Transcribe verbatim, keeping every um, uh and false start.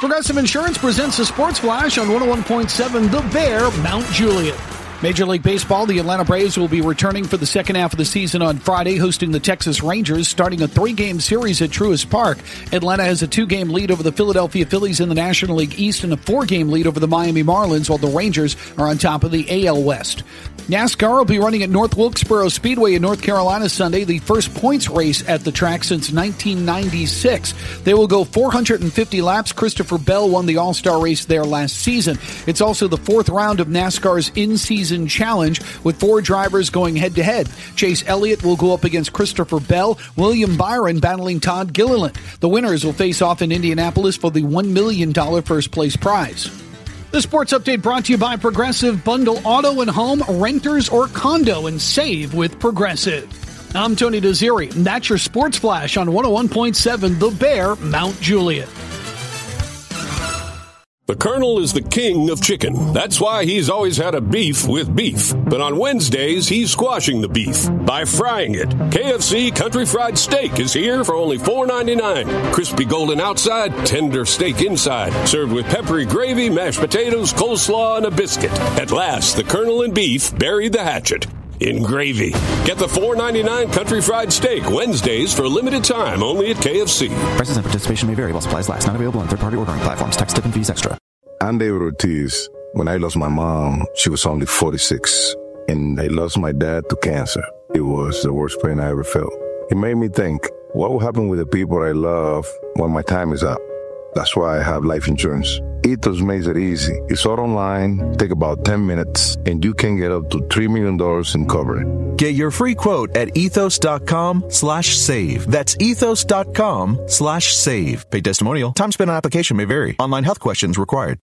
Progressive Insurance presents the Sports Flash on one oh one point seven The Bear, Mount Juliet. Major League Baseball, the Atlanta Braves will be returning for the second half of the season on Friday, hosting the Texas Rangers, starting a three-game series at Truist Park. Atlanta has a two-game lead over the Philadelphia Phillies in the National League East and a four-game lead over the Miami Marlins, while the Rangers are on top of the A L West. NASCAR will be running at North Wilkesboro Speedway in North Carolina Sunday, the first points race at the track since nineteen ninety-six. They will go four hundred fifty laps. Christopher Bell won the All-Star race there last season. It's also the fourth round of NASCAR's in-season challenge, with four drivers going head-to-head. Chase Elliott will go up against Christopher Bell, William Byron battling Todd Gilliland. The winners will face off in Indianapolis for the one million dollars first-place prize. The sports update brought to you by Progressive. Bundle auto and home, renters, or condo and save with Progressive. I'm Tony Desiri. That's your Sports Flash on one oh one point seven The Bear, Mount Juliet. The Colonel is the king of chicken. That's why he's always had a beef with beef. But on Wednesdays, he's squashing the beef by frying it. K F C Country Fried Steak is here for only four ninety-nine. Crispy golden outside, tender steak inside. Served with peppery gravy, mashed potatoes, coleslaw, and a biscuit. At last, the Colonel and beef buried the hatchet in gravy. Get the four ninety-nine Country Fried Steak Wednesdays for a limited time only at K F C. Prices and participation may vary while supplies last. Not available on third-party ordering platforms. Tax, tip, and fees extra. I'm David Ortiz. When I lost my mom, she was only forty-six, and I lost my dad to cancer. It was the worst pain I ever felt. It made me think, what will happen with the people I love when my time is up? That's why I have life insurance. Ethos makes it easy. It's all online, take about ten minutes, and you can get up to three million dollars in coverage. Get your free quote at ethos.com slash save. That's ethos.com slash save. Paid testimonial. Time spent on application may vary. Online health questions required.